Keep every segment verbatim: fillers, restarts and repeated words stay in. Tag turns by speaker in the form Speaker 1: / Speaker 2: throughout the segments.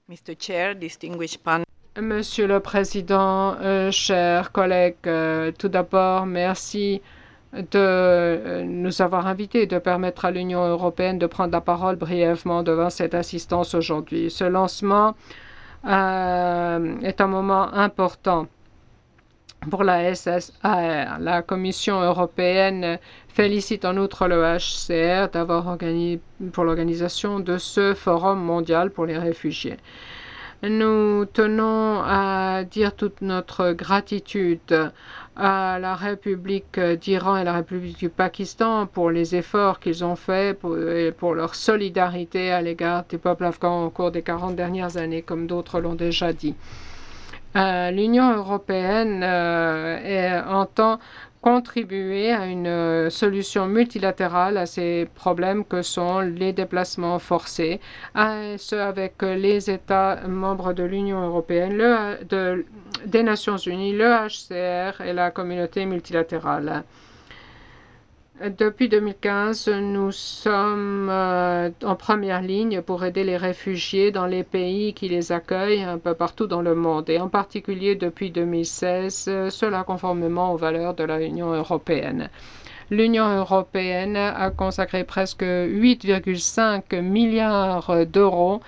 Speaker 1: Mister Chair, distinguished panel.
Speaker 2: Monsieur le Président, euh, chers collègues, euh, tout d'abord, merci de euh, nous avoir invités et de permettre à l'Union européenne de prendre la parole brièvement devant cette assistance aujourd'hui. Ce lancement euh, est un moment important pour la S S A R. La Commission européenne félicite en outre le H C R d'avoir organisé pour l'organisation de ce forum mondial pour les réfugiés. Nous tenons à dire toute notre gratitude à la République d'Iran et la République du Pakistan pour les efforts qu'ils ont faits pour, et pour leur solidarité à l'égard du peuple afghan au cours des quarante dernières années, comme d'autres l'ont déjà dit. Euh, L'Union européenne euh, est, entend contribuer à une euh, solution multilatérale à ces problèmes que sont les déplacements forcés, à, ce avec les États membres de l'Union européenne, le, de, des Nations unies, le H C R et la communauté multilatérale. Depuis deux mille quinze, nous sommes euh, en première ligne pour aider les réfugiés dans les pays qui les accueillent un peu partout dans le monde, et en particulier depuis deux mille seize, euh, cela conformément aux valeurs de l'Union européenne. L'Union européenne a consacré presque huit virgule cinq milliards d'euros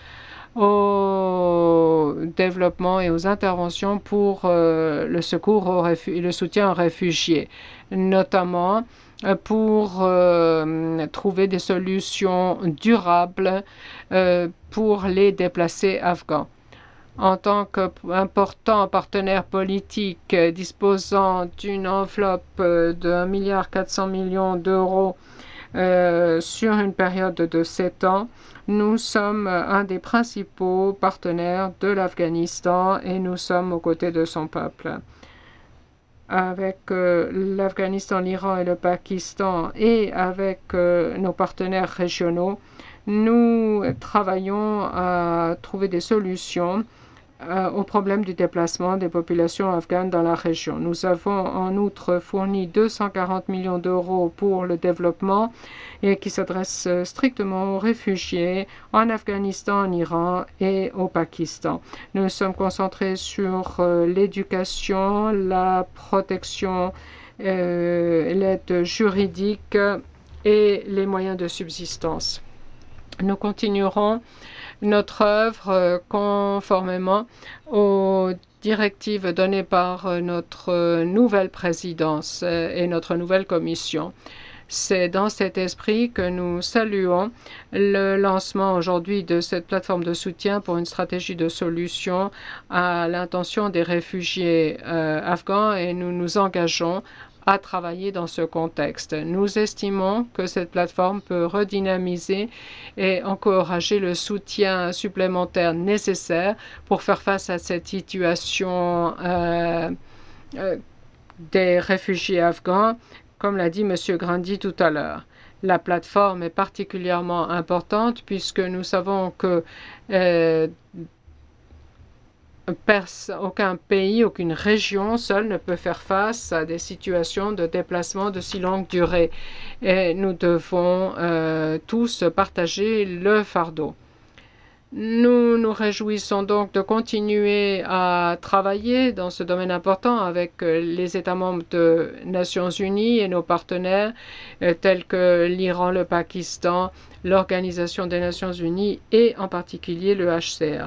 Speaker 2: au développement et aux interventions pour euh, le secours aux réfu- et le soutien aux réfugiés, notamment pour euh, trouver des solutions durables euh, pour les déplacés afghans. En tant qu'important partenaire politique euh, disposant d'une enveloppe euh, de un milliard quatre cents millions d'euros euh, sur une période de sept ans, nous sommes un des principaux partenaires de l'Afghanistan et nous sommes aux côtés de son peuple. Avec euh, l'Afghanistan, l'Iran et le Pakistan et avec euh, nos partenaires régionaux, nous travaillons à trouver des solutions euh, au problème du déplacement des populations afghanes dans la région. Nous avons en outre fourni deux cent quarante millions d'euros pour le développement et qui s'adresse strictement aux réfugiés en Afghanistan, en Iran et au Pakistan. Nous sommes concentrés sur euh, l'éducation, la protection, euh, l'aide juridique et les moyens de subsistance. Nous continuerons notre œuvre conformément aux directives données par notre nouvelle présidence et notre nouvelle commission. C'est dans cet esprit que nous saluons le lancement aujourd'hui de cette plateforme de soutien pour une stratégie de solution à l'intention des réfugiés euh, afghans et nous nous engageons à travailler dans ce contexte. Nous estimons que cette plateforme peut redynamiser et encourager le soutien supplémentaire nécessaire pour faire face à cette situation euh, euh, des réfugiés afghans, comme l'a dit M. Grandi tout à l'heure. La plateforme est particulièrement importante puisque nous savons que euh, aucun pays, aucune région seule ne peut faire face à des situations de déplacement de si longue durée. Et nous devons euh, tous partager le fardeau. Nous nous réjouissons donc de continuer à travailler dans ce domaine important avec les États membres des Nations Unies et nos partenaires tels que l'Iran, le Pakistan, l'Organisation des Nations Unies et en particulier le H C R.